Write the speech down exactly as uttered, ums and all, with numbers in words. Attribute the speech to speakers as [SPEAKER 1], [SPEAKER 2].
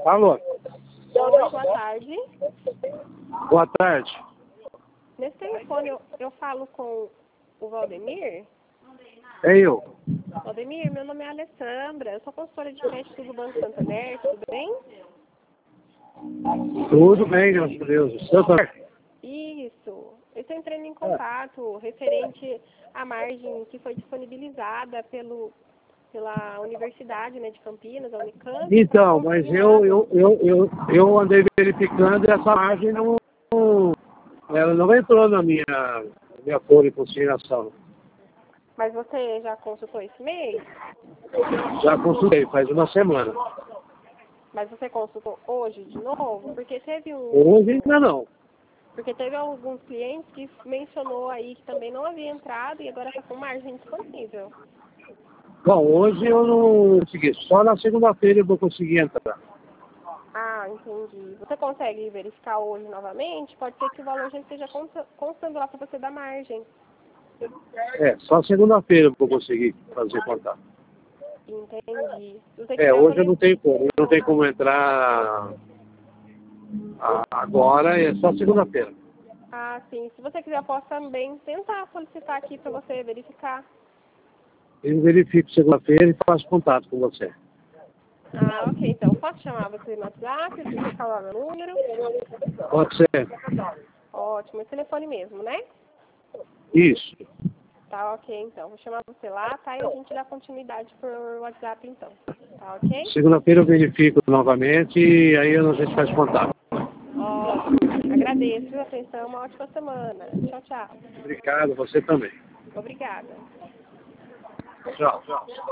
[SPEAKER 1] Alô?
[SPEAKER 2] Oi, boa tarde.
[SPEAKER 1] Boa tarde.
[SPEAKER 2] Nesse telefone eu, eu falo com o Valdemir.
[SPEAKER 1] É eu.
[SPEAKER 2] Valdemir, meu nome é Alessandra, eu sou consultora de crédito do Banco Santander, tudo bem?
[SPEAKER 1] Tudo bem, graças a Deus. O senhor tá...
[SPEAKER 2] Isso. Eu estou entrando em contato referente à margem que foi disponibilizada pelo, pela Universidade, né, de Campinas, a Unicamp.
[SPEAKER 1] Então, mas eu, eu, eu, eu, eu andei verificando e essa margem não, ela não entrou na minha, na minha folha de consignação.
[SPEAKER 2] Mas você já consultou esse mês?
[SPEAKER 1] Já consultei, faz uma semana.
[SPEAKER 2] Mas você consultou hoje de novo? Porque teve um...
[SPEAKER 1] Hoje ainda não.
[SPEAKER 2] Porque teve alguns clientes que mencionou aí que também não havia entrado e agora está com margem disponível.
[SPEAKER 1] Bom, hoje eu não consegui. Só na segunda-feira eu vou conseguir entrar.
[SPEAKER 2] Ah, entendi. Você consegue verificar hoje novamente? Pode ser que o valor já esteja consta- constando lá para você dar margem.
[SPEAKER 1] É, só segunda-feira eu vou conseguir fazer contato.
[SPEAKER 2] Entendi. Se você
[SPEAKER 1] É,
[SPEAKER 2] quiser, eu
[SPEAKER 1] hoje eu
[SPEAKER 2] poder...
[SPEAKER 1] não tenho como. Eu não tenho como entrar ah, agora, é só segunda-feira.
[SPEAKER 2] Ah, sim. Se você quiser, eu posso também tentar solicitar aqui para você verificar.
[SPEAKER 1] Eu verifico segunda-feira e faço contato com você.
[SPEAKER 2] Ah, ok. Então, posso chamar você no WhatsApp? Você falar meu número?
[SPEAKER 1] Pode ser?
[SPEAKER 2] Ótimo. É telefone mesmo, né?
[SPEAKER 1] Isso.
[SPEAKER 2] Tá ok, então. Vou chamar você lá, tá? E a gente dá continuidade por WhatsApp, então. Tá ok?
[SPEAKER 1] Segunda-feira eu verifico novamente e aí a gente faz contato.
[SPEAKER 2] Ótimo. Agradeço a atenção. Uma ótima semana. Tchau, tchau.
[SPEAKER 1] Obrigado, você também.
[SPEAKER 2] Obrigada.
[SPEAKER 1] Tchau.